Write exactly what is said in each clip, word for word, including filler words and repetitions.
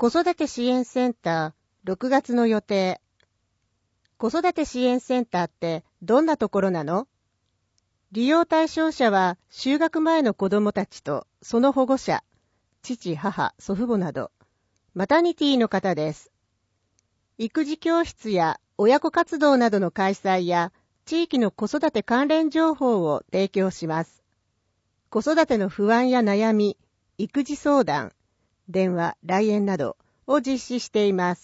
子育て支援センターろくがつの予定。子育て支援センターってどんなところなの？利用対象者は就学前の子どもたちとその保護者、父、母、祖父母など、マタニティの方です。育児教室や親子活動などの開催や地域の子育て関連情報を提供します。子育ての不安や悩み、育児相談、電話、来園などを実施しています。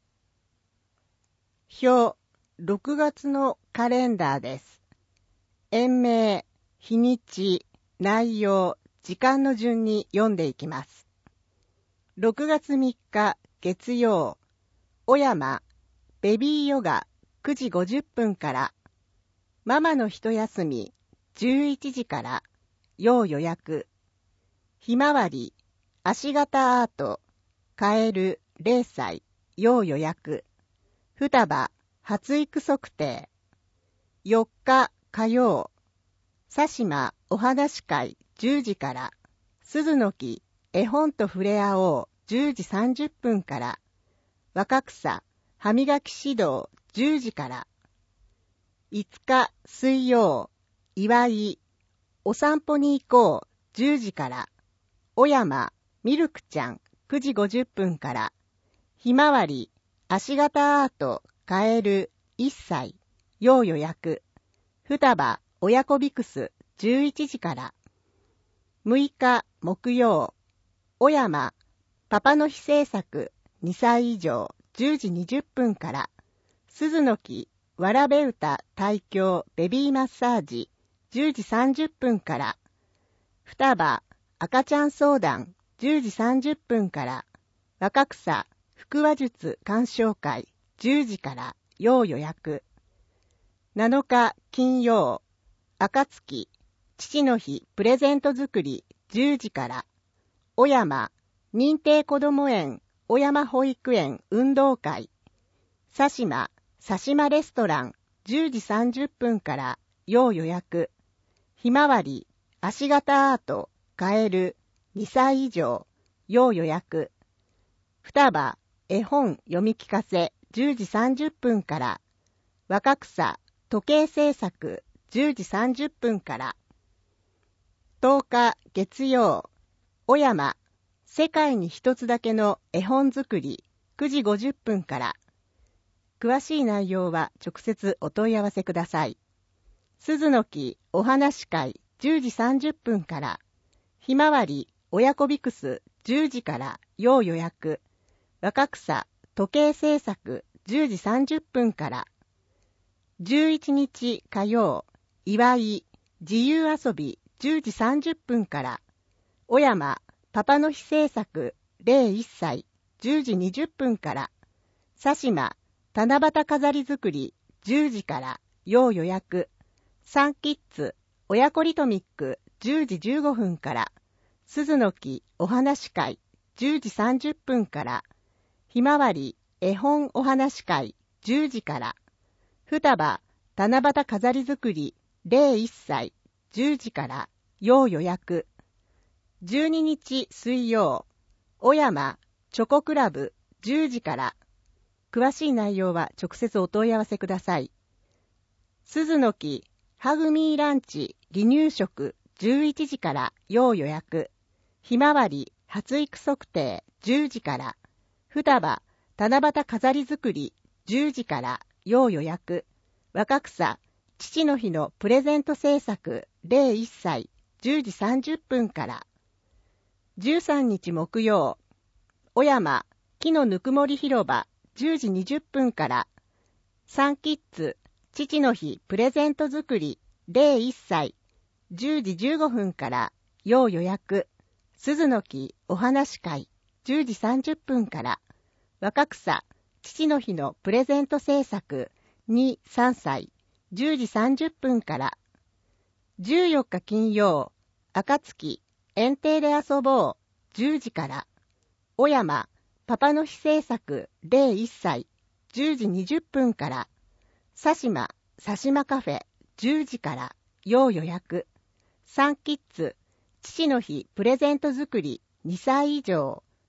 表、ろくがつのカレンダーです。園名、日にち、内容、時間の順に読んでいきます。ろくがつみっか月曜、小山、ベビーヨガくじごじゅっぷんから、ママの一休みじゅういちじから、要予約、ひまわり、足型アート、カエルれいさい、要予約、双葉、発育測定、よっか火曜、佐島お話会じゅうじから、鈴の木、絵本と触れ合おうじゅうじさんじゅっぷんから、若草、歯磨き指導じゅうじから、いつか水曜、祝い、お散歩に行こうじゅうじから、小山、ミルクちゃんくじごじゅっぷんから、ひまわり、足型アート、カエルいっさい、要予約、双葉、親子ビクスじゅういちじから、むいか木曜、小山、パパの日制作にさい以上じゅうじにじゅっぷんから、鈴の木、わらべ歌胎教ベビーマッサージじゅうじさんじゅっぷんから、双葉、赤ちゃん相談じゅうじさんじゅっぷんから、若草、腹話術鑑賞会じゅうじから要予約。なのか金曜、暁、父の日プレゼント作りじゅうじから、小山、認定こども園、小山保育園運動会、佐島、佐島レストランじゅうじさんじゅっぷんから要予約。ひまわり、足型アート、カエル、にさい以上、要予約。双葉、絵本読み聞かせじゅうじさんじゅっぷんから、若草、時計制作じゅうじさんじゅっぷんから、とおか月曜、小山、世界に一つだけの絵本作りくじごじゅっぷんから、詳しい内容は直接お問い合わせください。鈴の木お話会じゅうじさんじゅっぷんから、ひまわり親子ビクスじゅうじから要予約、若草時計制作じゅうじさんじゅっぷんから、じゅういちにち火曜、祝い自由遊びじゅうじさんじゅっぷんから、小山パパの日制作れいいっさいじゅうじにじゅっぷんから、佐島七夕飾り作りじゅうじから要予約、サンキッズ親子リトミックじゅうじじゅうごふんから、鈴の木お話会じゅうじさんじゅっぷんから、ひまわり絵本お話会じゅうじから、双葉七夕飾り作りれいいっさいじゅうじから要予約。じゅうににち水曜、小山チョコクラブじゅうじから、詳しい内容は直接お問い合わせください。鈴の木ハグミーランチ離乳食じゅういちじから要予約。ひまわり発育測定じゅうじから、双葉七夕飾り作りじゅうじから要予約。若草父の日のプレゼント制作れいいっさいじゅうじさんじゅっぷんから、じゅうさんにち木曜、小山木のぬくもり広場じゅうじにじゅっぷんから、サンキッズ父の日プレゼント作りれいいっさいじゅうじじゅうごふんから要予約。鈴の木お話会じゅうじさんじゅっぷんから、若草父の日のプレゼント制作に、さんさいじゅうじさんじゅっぷんから、じゅうよっか金曜、暁園庭で遊ぼうじゅうじから、小山パパの日制作れいいっさいじゅうじにじゅっぷんから、佐島佐島カフェじゅうじから要予約。サンキッズ父の日プレゼント作りにさい以上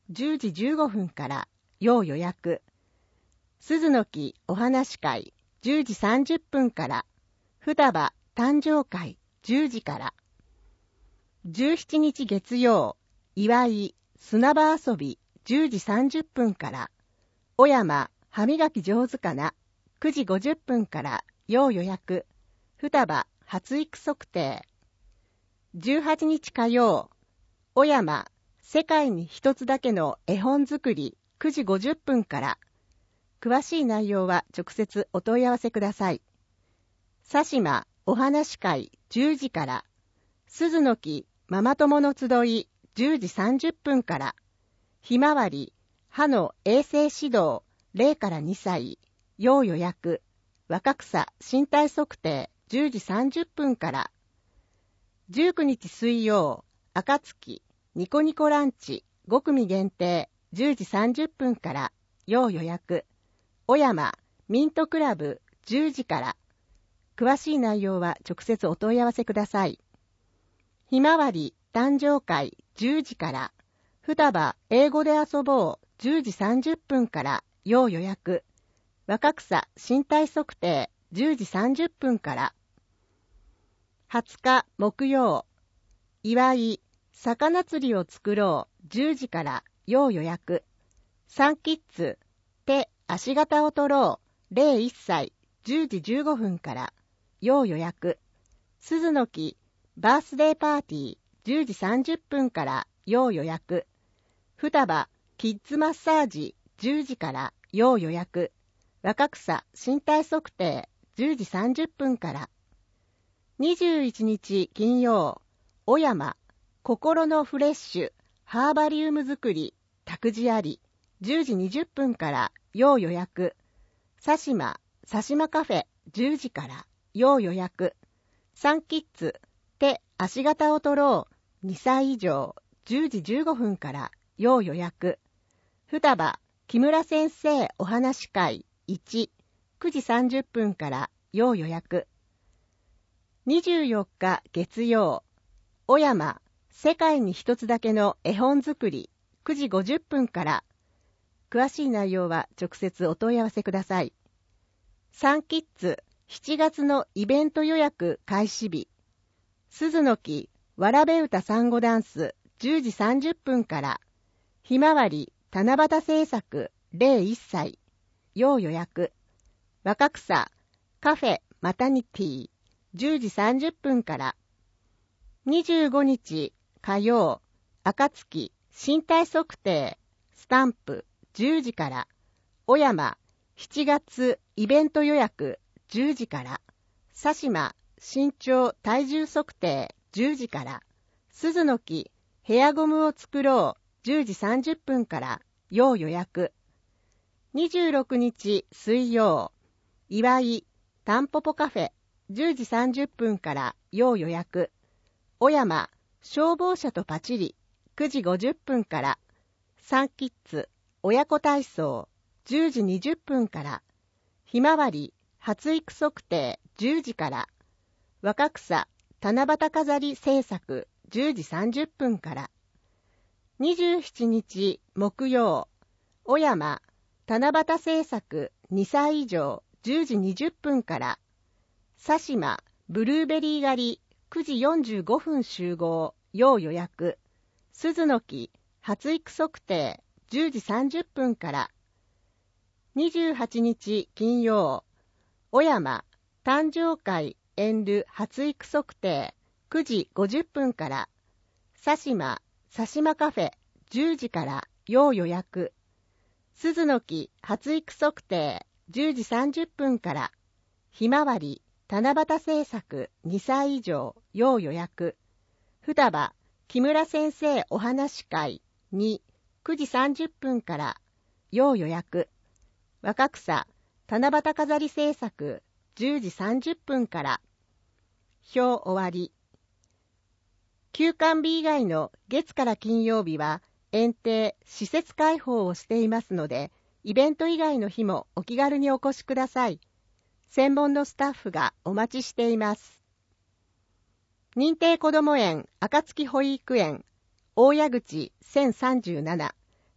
じゅうじじゅうごふんから要予約。鈴の木お話会じゅうじさんじゅっぷんから、双葉誕生会じゅうじから。じゅうしちにち月曜、祝い砂場遊びじゅうじさんじゅっぷんから、小山歯磨き上手かなくじごじゅっぷんから要予約。双葉発育測定。じゅうはちにち火曜、小山世界に一つだけの絵本作りくじごじゅっぷんから。詳しい内容は直接お問い合わせください。佐島お話会じゅうじから。鈴の木ママ友の集いじゅうじさんじゅっぷんから。ひまわり歯の衛生指導ゼロからにさい要予約。若草身体測定じゅうじさんじゅっぷんから。じゅうくにち水曜、暁ニコニコランチごくみ限定じゅうじさんじゅっぷんから要予約。小山ミントクラブじゅうじから。詳しい内容は直接お問い合わせください。ひまわり誕生会じゅうじから。双葉英語で遊ぼうじゅうじさんじゅっぷんから要予約。若草身体測定じゅうじさんじゅっぷんから。はつか木曜、祝い魚釣りを作ろうじゅうじから要予約。サンキッズ手足型を取ろうゼロいっさいじゅうじじゅうごふんから要予約。鈴の木バースデーパーティーじゅうじさんじゅっぷんから要予約。双葉キッズマッサージじゅうじから要予約。若草身体測定じゅうじさんじゅっぷんから。にじゅういちにち金曜、小山心のフレッシュハーバリウム作り託児ありじゅうじにじゅっぷんから要予約。佐島佐島カフェじゅうじから要予約。サンキッズ手足型を取ろうにさい以上じゅうじじゅうごふんから要予約。双葉木村先生お話会いちくじさんじゅっぷんから要予約。にじゅうよっか月曜、小山世界に一つだけの絵本作りくじごじゅっぷんから。詳しい内容は直接お問い合わせください。サンキッズしちがつのイベント予約開始日。鈴の木わらべ歌サンゴダンスじゅうじさんじゅっぷんから。ひまわり七夕製作ゼロいっさい要予約。若草カフェマタニティじゅうじさんじゅっぷんから。にじゅうごにち火曜、暁身体測定スタンプじゅうじから。小山しちがつイベント予約じゅうじから。佐島身長体重測定じゅうじから。鈴の木ヘアゴムを作ろうじゅうじさんじゅっぷんから要予約。にじゅうろくにち水曜、祝いタンポポカフェじゅうじさんじゅっぷんから要予約。小山消防車とパチリくじごじゅっぷんから。サンキッズ親子体操じゅうじにじゅっぷんから。ひまわり発育測定じゅうじから。若草七夕飾り制作じゅうじさんじゅっぷんから。にじゅうしちにち木曜、小山七夕制作にさい以上じゅうじにじゅっぷんから。佐島ブルーベリー狩りくじよんじゅうごふん集合要予約。鈴の木発育測定じゅうじさんじゅっぷんから。にじゅうはちにち金曜、小山誕生会エンル発育測定くじごじゅっぷんから。佐島佐島カフェじゅうじから要予約。鈴の木発育測定じゅうじさんじゅっぷんから。ひまわり七夕制作にさい以上要予約。双葉木村先生お話会にくじさんじゅっぷんから要予約。若草七夕飾り制作じゅうじさんじゅっぷんから。表終わり。休館日以外の月から金曜日は園庭施設開放をしていますので、イベント以外の日もお気軽にお越しください。専門のスタッフがお待ちしています。認定こども園暁保育園大谷口せんさんじゅうなな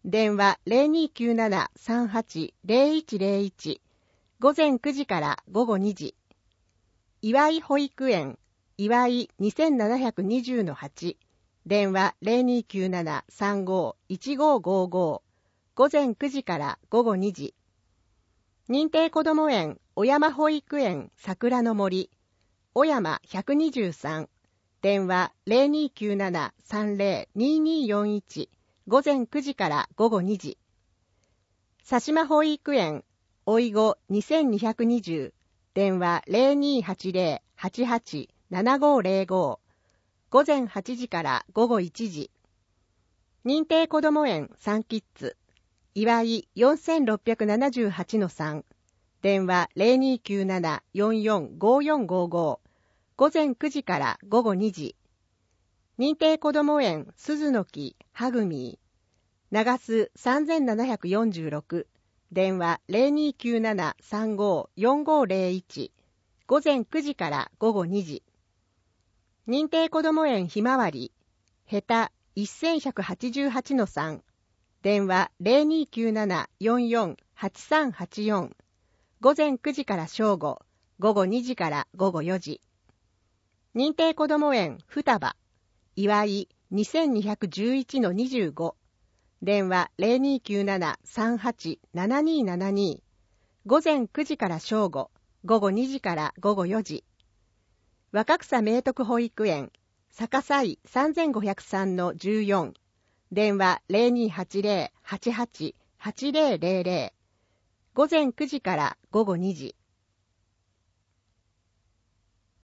電話 ゼロにきゅうなな さんはち ゼロいちゼロいち、午前くじから午後にじ。岩井保育園、岩井 にせんななひゃくにじゅうのはち、電話 ゼロにきゅうなな さんご いちごごご、午前くじから午後にじ。認定こども園、小山保育園桜の森、小山ひゃくにじゅうさん、電話 ゼロにきゅうなな さんゼロ にによんいち、午前くじから午後にじ。佐島保育園、おいごにせんにひゃくにじゅう、電話 ゼロにはちゼロ はちはち ななごゼロご、午前はちじから午後いちじ。認定こども園サンキッズ、岩井 よんろくななはちのさん、電話 ゼロにきゅうなな よんよんごよんごご、午前くじから午後にじ。認定こども園鈴の木はぐみー、長洲さんななよんろく、電話 ゼロにきゅうなな さんご よんごゼロいち、午前くじから午後にじ。認定こども園ひまわり、へたせんひゃくはちじゅうはちのさん、電話 ゼロにきゅうなな よんよん はちさんはちよん、午前くじから正午、午後にじから午後よじ。認定こども園双葉、岩井 にせんにひゃくじゅういちのにじゅうご、電話 ゼロにきゅうなな さんはち ななにななに、午前くじから正午、午後にじから午後よじ。若草明徳保育園、逆さいさんごゼロさんのじゅうよん、電話 ゼロにはちゼロ はちはち はちゼロゼロゼロ、午前くじから午後にじ。